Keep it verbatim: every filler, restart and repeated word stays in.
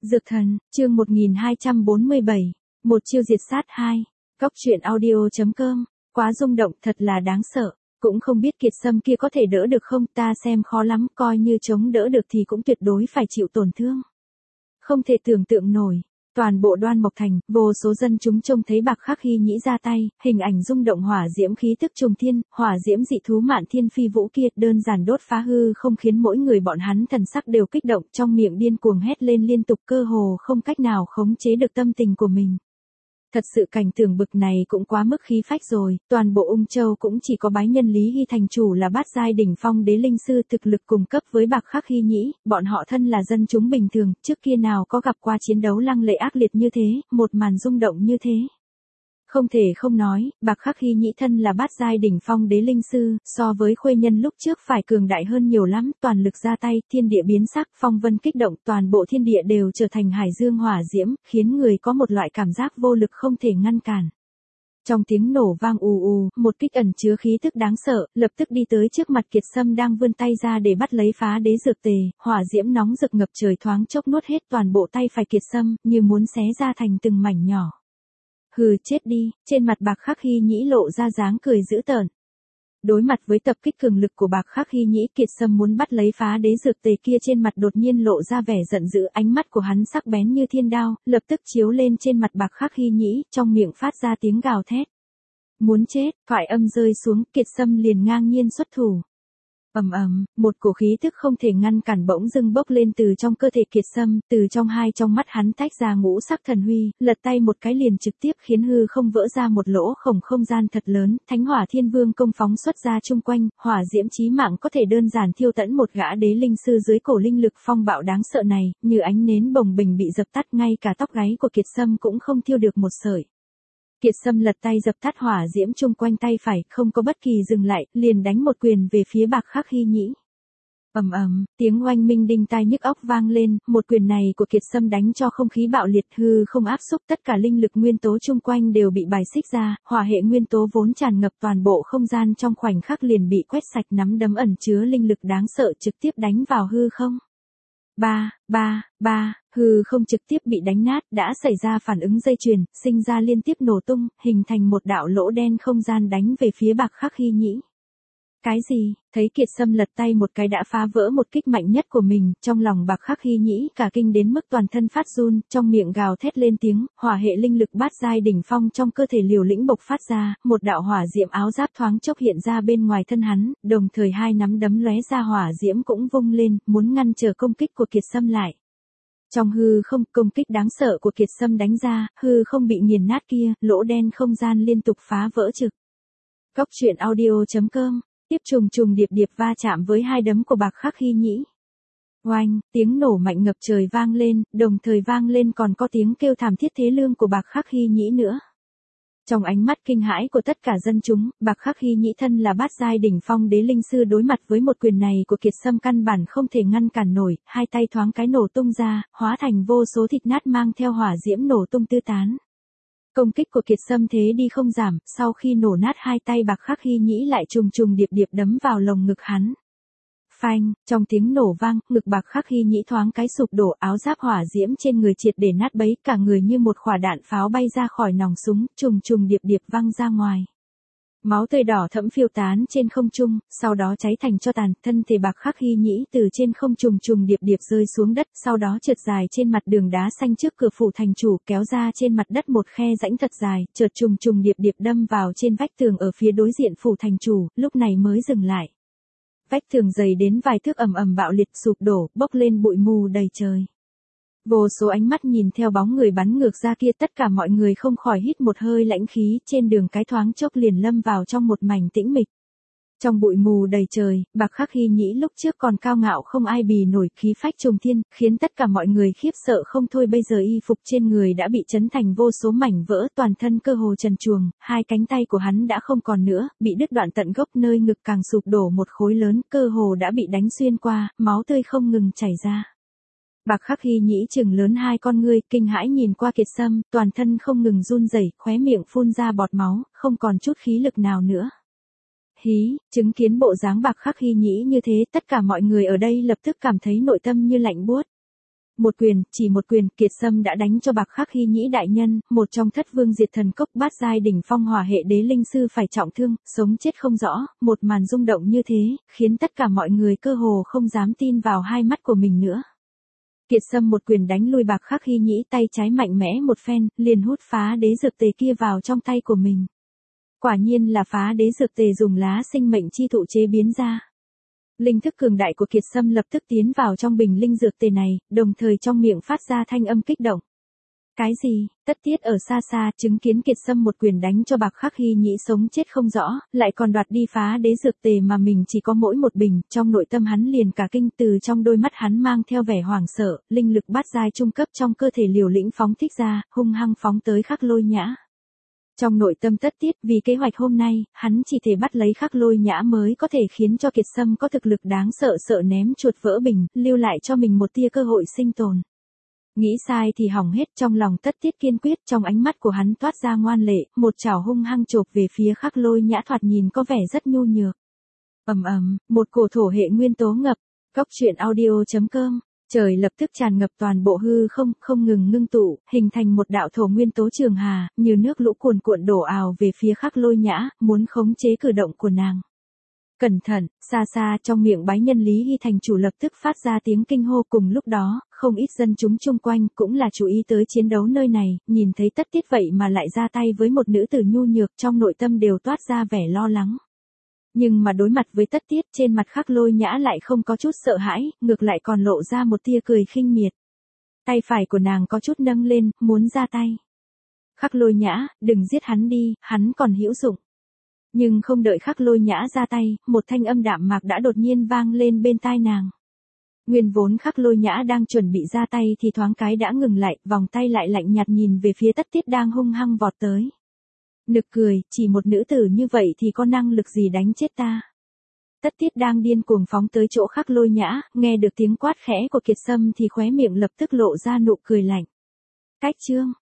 Dược thần, chương một nghìn hai trăm bốn mươi bảy, một chiêu diệt sát hai. Cóc truyện audio.com, quá rung động, thật là đáng sợ. Cũng không biết Kiệt Sâm kia có thể đỡ được không, ta xem khó lắm, coi như chống đỡ được thì cũng tuyệt đối phải chịu tổn thương. Không thể tưởng tượng nổi. Toàn bộ Đoan Mộc Thành, vô số dân chúng trông thấy Bạc Khắc Hy Nhĩ ra tay, hình ảnh rung động hỏa diễm khí tức trùng thiên, hỏa diễm dị thú Mạn Thiên Phi Vũ kia đơn giản đốt phá hư không, khiến mỗi người bọn hắn thần sắc đều kích động, trong miệng điên cuồng hét lên liên tục, cơ hồ không cách nào khống chế được tâm tình của mình. Thật sự cảnh tượng bực này cũng quá mức khí phách rồi, toàn bộ Ung Châu cũng chỉ có bái nhân Lý Hy thành chủ là bát giai đỉnh phong đế linh sư thực lực cùng cấp với Bạc Khắc Hy Nhĩ, bọn họ thân là dân chúng bình thường, trước kia nào có gặp qua chiến đấu lăng lệ ác liệt như thế, một màn rung động như thế. Không thể không nói, Bạc Khắc Hy Nhĩ thân là bát giai đỉnh phong đế linh sư, so với Khuê Nhân lúc trước phải cường đại hơn nhiều lắm, toàn lực ra tay, thiên địa biến sắc, phong vân kích động, toàn bộ thiên địa đều trở thành hải dương hỏa diễm, khiến người có một loại cảm giác vô lực không thể ngăn cản. Trong tiếng nổ vang ù ù, một kích ẩn chứa khí tức đáng sợ, lập tức đi tới trước mặt Kiệt Sâm đang vươn tay ra để bắt lấy phá đế dược tề, hỏa diễm nóng rực ngập trời thoáng chốc nuốt hết toàn bộ tay phải Kiệt Sâm, như muốn xé ra thành từng mảnh nhỏ. Hừ, chết đi, trên mặt Bạc Khắc Hy Nhĩ lộ ra dáng cười dữ tợn. Đối mặt với tập kích cường lực của Bạc Khắc Hy Nhĩ, Kiệt Sâm muốn bắt lấy phá đế dược tề kia trên mặt đột nhiên lộ ra vẻ giận dữ, ánh mắt của hắn sắc bén như thiên đao, lập tức chiếu lên trên mặt Bạc Khắc Hy Nhĩ, trong miệng phát ra tiếng gào thét. Muốn chết, thoại âm rơi xuống, Kiệt Sâm liền ngang nhiên xuất thủ. Ầm ầm, một cổ khí tức không thể ngăn cản bỗng dưng bốc lên từ trong cơ thể Kiệt Sâm, từ trong hai trong mắt hắn tách ra ngũ sắc thần huy, lật tay một cái liền trực tiếp khiến hư không vỡ ra một lỗ khổng không gian thật lớn, Thánh Hỏa Thiên Vương công phóng xuất ra chung quanh, hỏa diễm chí mạng có thể đơn giản thiêu tận một gã đế linh sư dưới cổ linh lực phong bạo đáng sợ này, như ánh nến bồng bềnh bị dập tắt, ngay cả tóc gáy của Kiệt Sâm cũng không thiêu được một sợi. Kiệt Sâm lật tay dập tắt hỏa diễm chung quanh tay phải, không có bất kỳ dừng lại, liền đánh một quyền về phía Bạc Khắc Hy Nhĩ. Ầm ầm, tiếng oanh minh đinh tai nhức óc vang lên, một quyền này của Kiệt Sâm đánh cho không khí bạo liệt, hư không áp xúc, tất cả linh lực nguyên tố chung quanh đều bị bài xích ra, hỏa hệ nguyên tố vốn tràn ngập toàn bộ không gian trong khoảnh khắc liền bị quét sạch, nắm đấm ẩn chứa linh lực đáng sợ trực tiếp đánh vào hư không. Ba, ba, ba, hư không trực tiếp bị đánh nát, đã xảy ra phản ứng dây chuyền, sinh ra liên tiếp nổ tung, hình thành một đạo lỗ đen không gian đánh về phía Bạc Khắc Hy Nhĩ. Cái gì? Thấy Kiệt Sâm lật tay một cái đã phá vỡ một kích mạnh nhất của mình, trong lòng Bạc Khắc Hy Nhĩ cả kinh đến mức toàn thân phát run, trong miệng gào thét lên tiếng, hỏa hệ linh lực bát giai đỉnh phong trong cơ thể liều lĩnh bộc phát ra, một đạo hỏa diễm áo giáp thoáng chốc hiện ra bên ngoài thân hắn, đồng thời hai nắm đấm lóe ra hỏa diễm cũng vung lên, muốn ngăn trở công kích của Kiệt Sâm lại. Trong hư không, công kích đáng sợ của Kiệt Sâm đánh ra, hư không bị nghiền nát kia, lỗ đen không gian liên tục phá vỡ trực. Cóc truyện audio.com, tiếp trùng trùng điệp điệp va chạm với hai đấm của Bạc Khắc Hy Nhĩ. Oanh, tiếng nổ mạnh ngập trời vang lên, đồng thời vang lên còn có tiếng kêu thảm thiết thê lương của Bạc Khắc Hy Nhĩ nữa. Trong ánh mắt kinh hãi của tất cả dân chúng, Bạc Khắc Hy Nhĩ thân là bát giai đỉnh phong đế linh sư đối mặt với một quyền này của Kiệt Sâm căn bản không thể ngăn cản nổi, hai tay thoáng cái nổ tung ra, hóa thành vô số thịt nát mang theo hỏa diễm nổ tung tứ tán. Công kích của Kiệt Sâm thế đi không giảm, sau khi nổ nát hai tay Bạc Khắc Hy Nhĩ lại trùng trùng điệp điệp đấm vào lồng ngực hắn. Phanh, trong tiếng nổ vang, ngực Bạc Khắc Hy Nhĩ thoáng cái sụp đổ, áo giáp hỏa diễm trên người triệt để nát bấy, cả người như một quả đạn pháo bay ra khỏi nòng súng, trùng trùng điệp điệp văng ra ngoài. Máu tươi đỏ thẫm phiêu tán trên không trung, sau đó cháy thành tro tàn, thân thể Bạc Khắc Hy Nhĩ từ trên không trùng trùng điệp điệp rơi xuống đất, sau đó trượt dài trên mặt đường đá xanh trước cửa phủ thành chủ, kéo ra trên mặt đất một khe rãnh thật dài, chợt trùng trùng điệp điệp đâm vào trên vách tường ở phía đối diện phủ thành chủ, lúc này mới dừng lại. Vách tường dày đến vài thước ầm ầm bạo liệt sụp đổ, bốc lên bụi mù đầy trời. Vô số ánh mắt nhìn theo bóng người bắn ngược ra kia, tất cả mọi người không khỏi hít một hơi lãnh khí, trên đường cái thoáng chốc liền lâm vào trong một mảnh tĩnh mịch. Trong bụi mù đầy trời, Bạc Khắc Hy Nhĩ lúc trước còn cao ngạo không ai bì nổi, khí phách trùng thiên, khiến tất cả mọi người khiếp sợ không thôi, bây giờ y phục trên người đã bị chấn thành vô số mảnh vỡ, toàn thân cơ hồ trần truồng, hai cánh tay của hắn đã không còn nữa, bị đứt đoạn tận gốc, nơi ngực càng sụp đổ một khối lớn, cơ hồ đã bị đánh xuyên qua, máu tươi không ngừng chảy ra. Bạc Khắc Hy Nhĩ trừng lớn hai con ngươi, kinh hãi nhìn qua Kiệt Sâm, toàn thân không ngừng run rẩy, khóe miệng phun ra bọt máu, không còn chút khí lực nào nữa. Hí, chứng kiến bộ dáng Bạc Khắc Hy Nhĩ như thế, tất cả mọi người ở đây lập tức cảm thấy nội tâm như lạnh buốt. Một quyền, chỉ một quyền, Kiệt Sâm đã đánh cho Bạc Khắc Hy Nhĩ đại nhân, một trong thất vương diệt thần cốc bát giai đỉnh phong hỏa hệ đế linh sư phải trọng thương, sống chết không rõ, một màn rung động như thế, khiến tất cả mọi người cơ hồ không dám tin vào hai mắt của mình nữa. Kiệt Sâm một quyền đánh lui Bạc Khắc Hy Nhĩ, tay trái mạnh mẽ một phen, liền hút phá đế dược tề kia vào trong tay của mình. Quả nhiên là phá đế dược tề dùng lá sinh mệnh chi thụ chế biến ra. Linh thức cường đại của Kiệt Sâm lập tức tiến vào trong bình linh dược tề này, đồng thời trong miệng phát ra thanh âm kích động. Cái gì? Tất Tiết ở xa xa chứng kiến Kiệt Sâm một quyền đánh cho Bạc Khắc Hy Nhĩ sống chết không rõ, lại còn đoạt đi phá đế dược tề mà mình chỉ có mỗi một bình, trong nội tâm hắn liền cả kinh, từ trong đôi mắt hắn mang theo vẻ hoảng sợ, linh lực bát giai trung cấp trong cơ thể liều lĩnh phóng thích ra, hung hăng phóng tới Khắc Lôi Nhã. Trong nội tâm Tất Tiết, vì kế hoạch hôm nay, hắn chỉ thể bắt lấy Khắc Lôi Nhã mới có thể khiến cho Kiệt Sâm có thực lực đáng sợ sợ ném chuột vỡ bình, lưu lại cho mình một tia cơ hội sinh tồn. Nghĩ sai thì hỏng hết, trong lòng Tất Tiết kiên quyết, trong ánh mắt của hắn toát ra ngoan lệ, một chảo hung hăng chộp về phía Khắc Lôi Nhã thoạt nhìn có vẻ rất nhu nhược. Ầm ầm, một cổ thổ hệ nguyên tố ngập, Góc truyện audio chấm com. Trời lập tức tràn ngập toàn bộ hư không, không ngừng ngưng tụ, hình thành một đạo thổ nguyên tố trường hà, như nước lũ cuồn cuộn đổ ào về phía Khắc Lôi Nhã, muốn khống chế cử động của nàng. Cẩn thận, xa xa trong miệng bái nhân Lý Hy thành chủ lập tức phát ra tiếng kinh hô, cùng lúc đó, không ít dân chúng chung quanh cũng là chú ý tới chiến đấu nơi này, nhìn thấy Tất Tiết vậy mà lại ra tay với một nữ tử nhu nhược, trong nội tâm đều toát ra vẻ lo lắng. Nhưng mà đối mặt với Tất Tiết, trên mặt Khắc Lôi Nhã lại không có chút sợ hãi, ngược lại còn lộ ra một tia cười khinh miệt. Tay phải của nàng có chút nâng lên, muốn ra tay. Khắc Lôi Nhã, đừng giết hắn đi, hắn còn hữu dụng. Nhưng không đợi Khắc Lôi Nhã ra tay, một thanh âm đạm mạc đã đột nhiên vang lên bên tai nàng. Nguyên vốn Khắc Lôi Nhã đang chuẩn bị ra tay thì thoáng cái đã ngừng lại, vòng tay lại lạnh nhạt nhìn về phía Tất Tiết đang hung hăng vọt tới. Nực cười, chỉ một nữ tử như vậy thì có năng lực gì đánh chết ta. Tất Tiết đang điên cuồng phóng tới chỗ Khắc Lôi Nhã, nghe được tiếng quát khẽ của Kiệt Sâm thì khóe miệng lập tức lộ ra nụ cười lạnh. Cách chương,